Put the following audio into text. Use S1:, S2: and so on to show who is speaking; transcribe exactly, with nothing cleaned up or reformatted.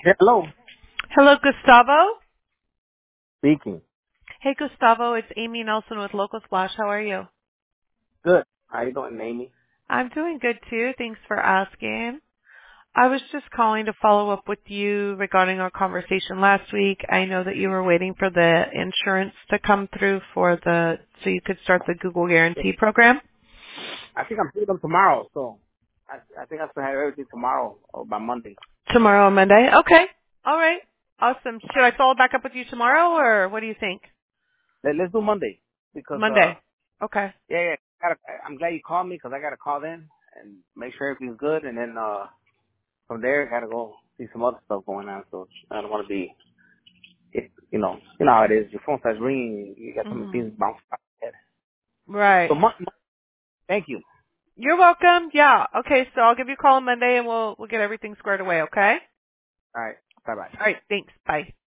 S1: Hello.
S2: Hello, Gustavo.
S1: Speaking.
S2: Hey, Gustavo. It's Amy Nelson with Local Splash. How are you?
S1: Good. How you doing, Amy?
S2: I'm doing good, too. Thanks for asking. I was just calling to follow up with you regarding our conversation last week. I know that you were waiting for the insurance to come through for the so you could start the Google Guarantee program.
S1: I think I'm seeing them tomorrow, so I, I think I should have everything tomorrow or by Monday.
S2: Tomorrow or Monday? Okay. All right. Awesome. Should I follow back up with you tomorrow, or what do you think?
S1: Let, let's do Monday because uh
S2: Monday. Okay.
S1: yeah yeah gotta, I'm glad you called me because I gotta call in and make sure everything's good, and then uh from there I gotta go see some other stuff going on. So I don't want to be it, you know you know how it is. Your phone starts ringing, you got some
S2: Mhm.
S1: things bounce off your head.
S2: Right.
S1: So Mon- Mon- thank you.
S2: You're welcome. Yeah. Okay. So I'll give you a call on Monday and we'll we'll get everything squared away. Okay.
S1: All right. Bye bye.
S2: All right. Thanks. Bye.